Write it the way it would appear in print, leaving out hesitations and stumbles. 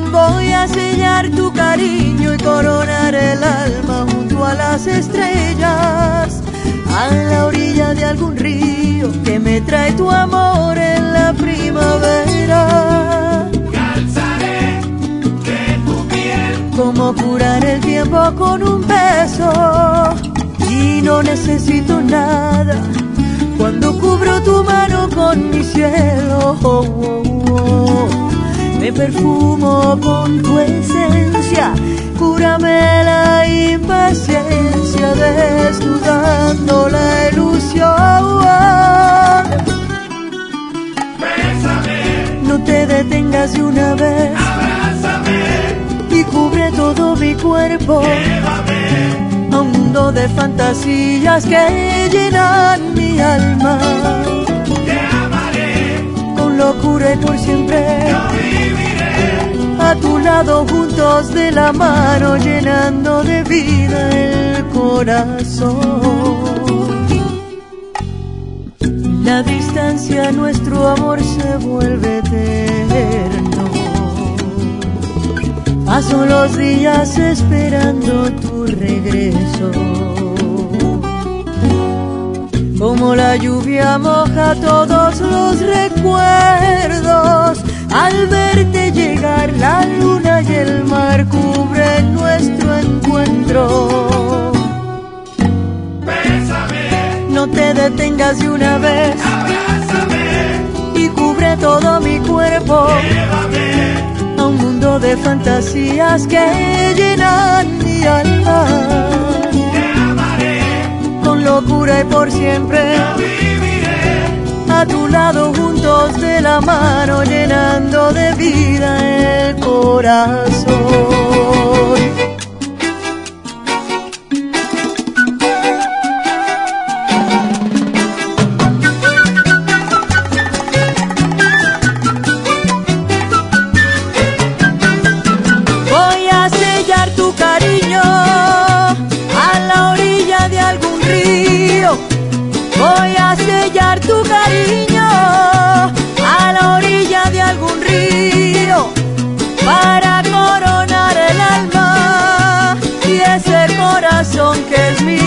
Voy a sellar tu cariño y coronar el alma junto a las estrellas, a la orilla de algún río que me trae tu amor en la primavera. Calzaré de tu piel, Como curar el tiempo con un beso, y no necesito nada cuando cubro tu mano con mi cielo. Me perfumo con tu esencia, cúrame la impaciencia, desnudando la ilusión. bésame, No te detengas de una vez abrázame, y cubre todo mi cuerpo, llévame, a un mundo de fantasías que llenan mi alma. te amaré, Con locura y por siempre, yo viviré. a tu lado juntos de la mano, llenando de vida el corazón. La distancia, nuestro amor se vuelve eterno. Paso los días esperando tu regreso. Como la lluvia moja todos los recuerdos, al verte llegar la luna y el mar cubren nuestro encuentro. Bésame, No te detengas de una vez abrázame, y cubre todo mi cuerpo, llévame, a un mundo de fantasías que llenan mi alma. te amaré, Con locura y por siempre, yo viviré. a tu lado juntos de la mano, llenando de vida el corazón. Voy a sellar tu cariño a la orilla de algún río. Voy a sellar tu cariño a la orilla de algún río, para coronar el alma y ese corazón que es mío.